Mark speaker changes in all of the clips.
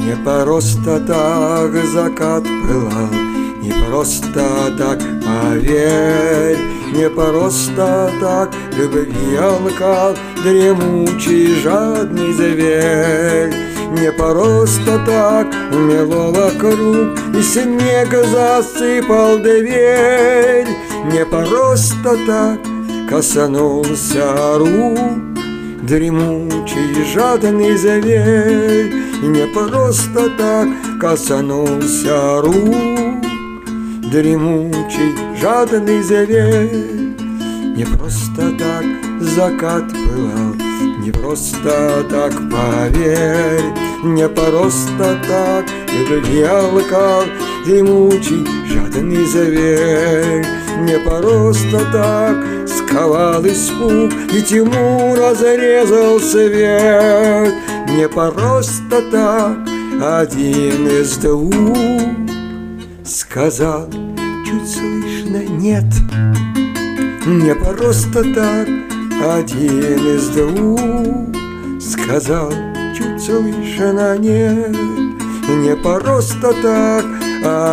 Speaker 1: Не просто так закат пылал, не просто так, поверь, не просто так любви алкал дремучий жадный зверь. Не просто так мело вокруг и снег засыпал дверь. Не просто так коснулся рук дремучий жадный зверь. Не просто так коснулся рук дремучий жадный зверь. Не просто так закат пылал, не просто так, поверь, не просто так любви алкал дремучий жадный зверь. Не просто так сковал испуг и тьму разрезал свет. Не просто так один из двух сказал чуть слышно нет. Не просто так один из двух сказал чуть слышно нет. Не просто так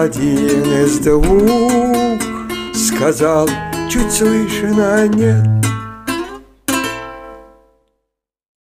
Speaker 1: один из двух сказал чуть слышно нет.